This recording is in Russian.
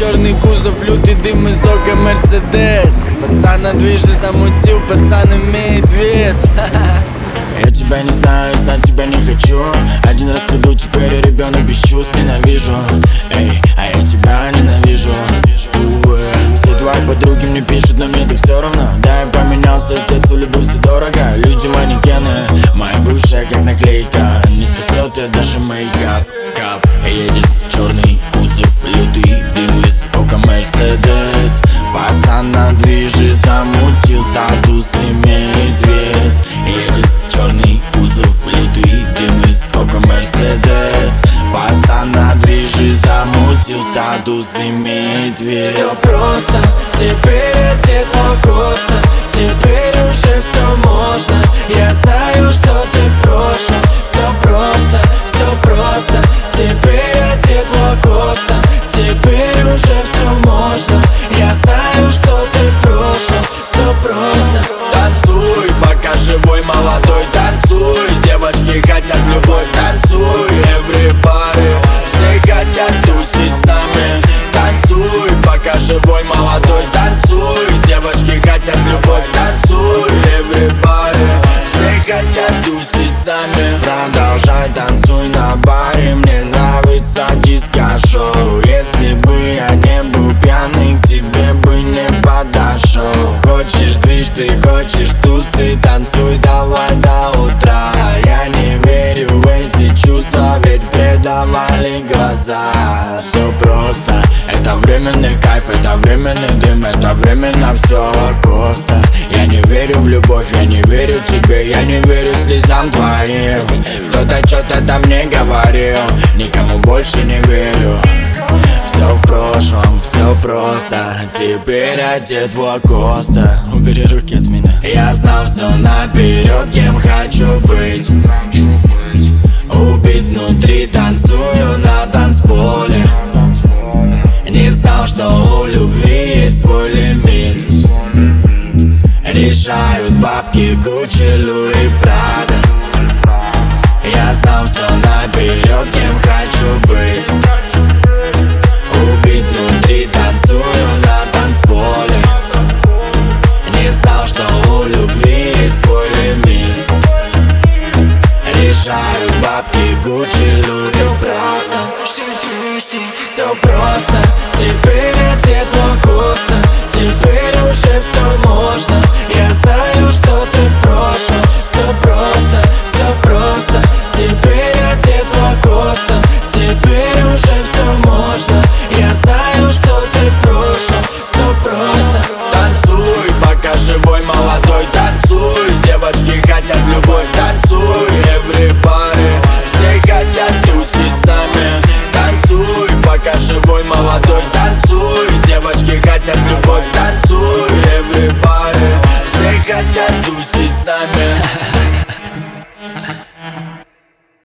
черный кузов, лютый дым из ока Мерседес. Пацан на движе замутил, пацан имеет вес. Я тебя не знаю, знать тебя не хочу. Один раз люблю, теперь я ребенок без чувств. Ненавижу, эй, а я тебя ненавижу. Увы, все твои подруги мне пишут, но мне так все равно. Да, я поменялся, с детства люблю все дорого. Люди манекены, моя бывшая как наклейка. Не спасет я даже мейкап. Едет черный кузов, лютый дым из ока Мерседес. Пацан на движе замутил, статус имеет вес. Едет черный кузов, лютый дым из ока Мерседес. Пацан на движе замутил, статус имеет вес. Все просто, теперь одет Лакоста. Теперь уже все можно. Я знаю, что ты в прошлом. Все просто, теперь одет Лакоста. Теперь уже все можно. Я знаю, что ты в прошлом. Все просто. Танцуй, пока живой, молодой, танцуй. Девочки хотят любовь, танцуй. Everybody, все хотят тусить с нами. Танцуй, пока живой, молодой, танцуй. Девочки хотят любовь, танцуй. Everybody, все хотят тусить с нами. Продолжай, танцуй на баре. Мне нравится диско-шоу. Если бы я не был пьяный, к тебе бы не подошел. Хочешь движ, ты хочешь тусы, танцуй давай до утра. Я не верю в эти чувства, ведь предавали глаза. Все просто, это временный кайф, это временный дым, это временно все Лакоста. Я не верю в любовь, я не верю тебе, я не верю слезам твоим. Кто-то что-то там мне говорил, никому больше не верю. Все в прошлом, все просто, теперь одет в Лакоста. Убери руки от меня. Я знал все наперед, кем хочу быть. Убит внутри, танцую на танцполе. Не знал, что у любви есть свой лимит. Решают бабки Гуччи, Луи, Прада. Я знал все наперед, кем хочу быть. Убит внутри, танцую на танцполе. Не знал, что у любви есть свой лимит. Решают бабки Гуччи, Луи, Прада. Все просто, теперь одет Лакоста. Теперь уже все можно.